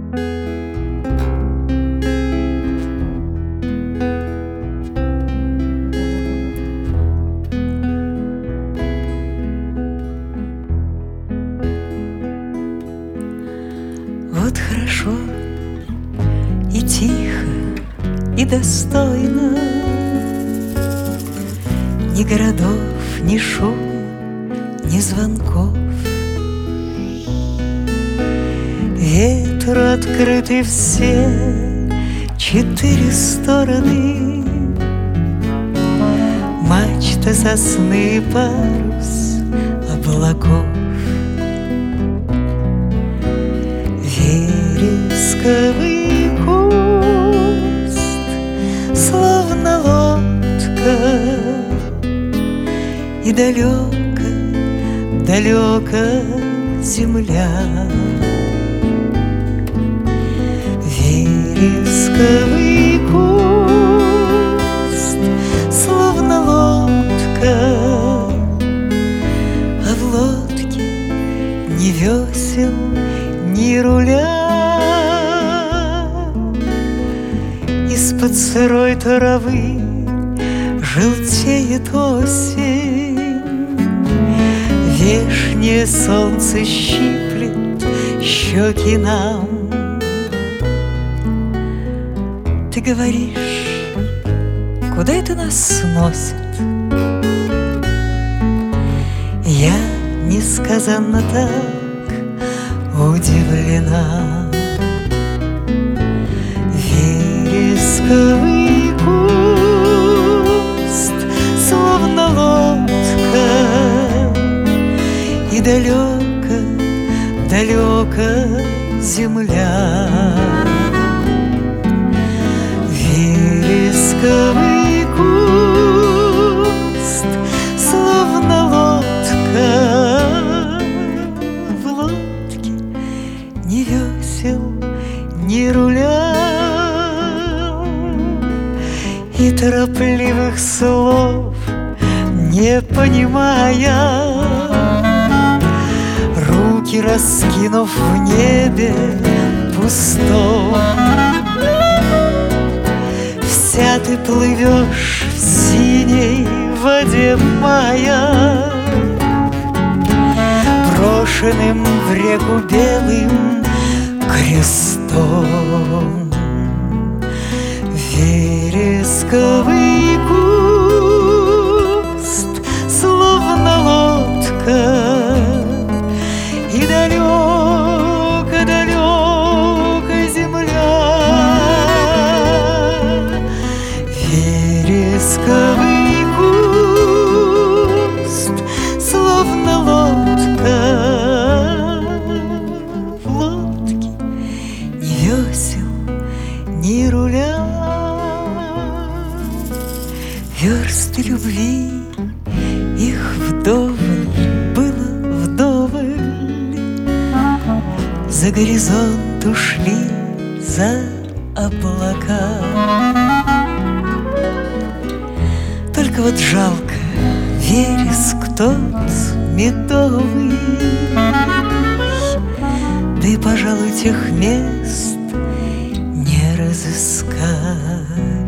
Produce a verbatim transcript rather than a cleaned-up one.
Вот хорошо и тихо, и достойно, ни городов, ни шум, ни звонков. Ветру открыты все четыре стороны, мачта, сосны, парус облаков. Вересковый куст, словно лодка, и далеко, далеко земля. Вересковый куст, словно лодка, а в лодке ни весел, ни руля. Из-под сырой травы желтеет осень, вешнее солнце щиплет щеки нам. Ты говоришь, куда это нас сносит? Я несказанно так удивлена. Вересковый куст, словно лодка, и далеко, далеко земля. Вересковый куст, словно лодка, в лодке ни весел, ни руля. И торопливых слов не понимая, руки раскинув в небе пустом, вся ты плывешь в синей воде мая, брошенным в реку белым крестом. Вересковый куст, словно лодка, и далеко, далеко земля. Вересковый куст, словно лодка, в лодке ни весел, ни руля. Версты любви, их вдоволь было вдоволь, за горизонт ушли, за облака. Только вот жалко вереск тот медовый, да и, пожалуй, тех мест не разыскать.